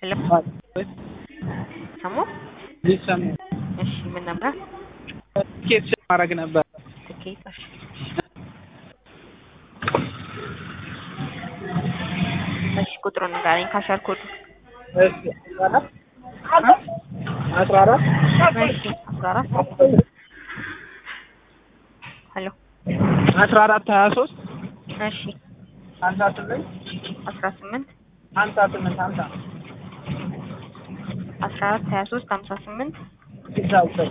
ሰሙ ሊሰሙ እሺ ምን ነበር ትኬት ማድረግ ነበር ትኬት እሺ ቁጥሩን ንገረኝ ካሻር ኮድ እሺ 14 እሺ 14 ሄሎ 14 23 እሺ 58 18 58 50 14 23 58 69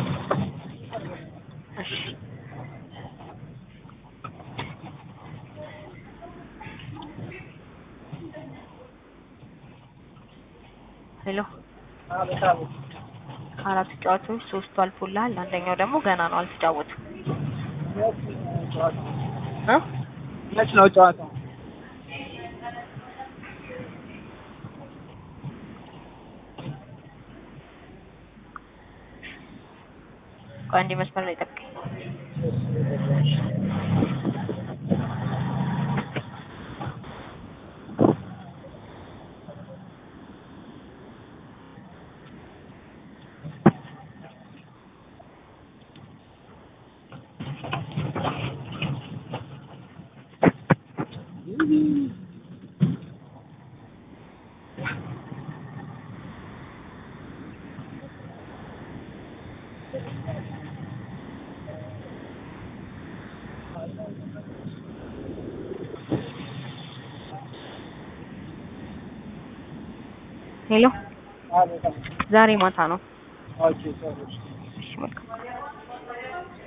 እሺ ሄሎ አራት ጨዋታዎች ሶስቱ አልፎልሃል አንደኛው ደግሞ ገና ነው አልተጫወተም መች ነው ጨዋታው አንዴ መስመር ላይ ጠብቀኝ ሄሎ ዛሬ ማታ ነው ኦኬ ሰዎች እሺ መልካም